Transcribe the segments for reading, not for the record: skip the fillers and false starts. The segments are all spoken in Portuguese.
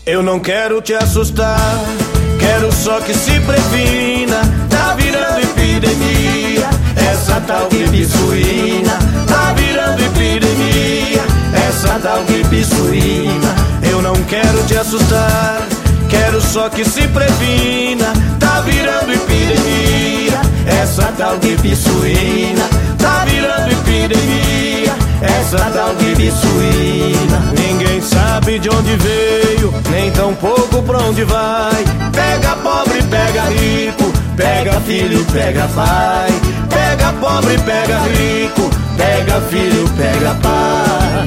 Eu não quero te assustar, quero só que se previna. Tá virando epidemia essa tal gripe suína. Tá virando epidemia essa tal gripe suína. Eu não quero te assustar, quero só que se previna. Tá virando epidemia essa tal gripe suína. Tá virando epidemia essa tal gripe suína. Ninguém sabe de onde veio, nem tão pouco pra onde vai. Pega pobre, pega rico, pega filho, pega pai. Pega pobre, pega rico, pega filho, pega pai.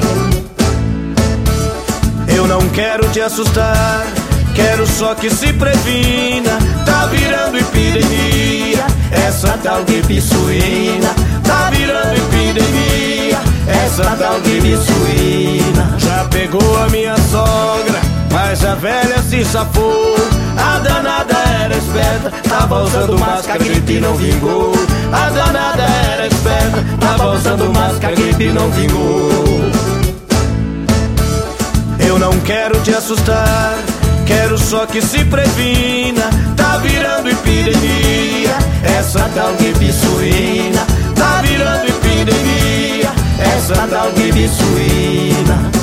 Eu não quero te assustar, quero só que se previna. Tá virando epidemia essa tal gripe suína. Tá virando epidemia essa tal gripe suína. Já pegou a minha sogra, mas a velha se safou. A danada era esperta, tava usando máscara, a gripe não vingou. A danada era esperta, tava usando máscara, a gripe não vingou. Eu não quero te assustar, quero só que se previna. Tá virando epidemia essa tal gripe suína. Tá virando epidemia essa tal gripe suína.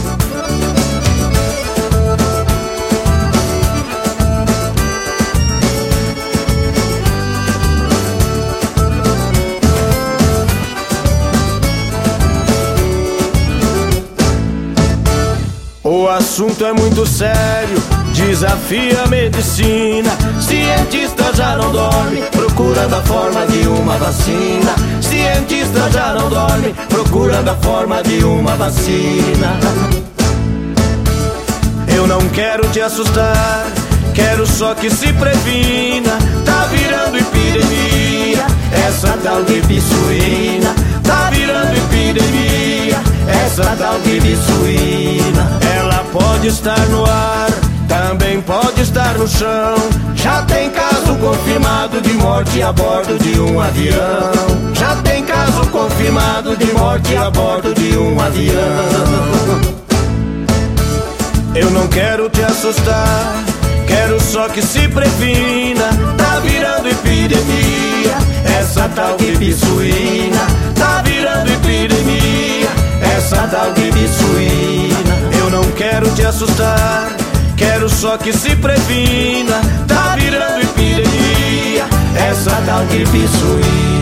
O assunto é muito sério, desafia a medicina. Cientista já não dorme, procurando a forma de uma vacina. Cientista já não dorme, procurando a forma de uma vacina. Eu não quero te assustar, quero só que se previna. Tá virando epidemia essa tal gripe suína. Tá virando epidemia essa tal gripe suína. Ela pode estar no ar, também pode estar no chão. Já tem caso confirmado de morte a bordo de um avião. Já tem caso confirmado de morte a bordo de um avião. Eu não quero te assustar, quero só que se previna. Tá virando epidemia essa tal gripe suína. Tá virando epidemia essa tal gripe suína. Eu não quero te assustar, quero só que se previna. Tá virando epidemia essa tal gripe suína.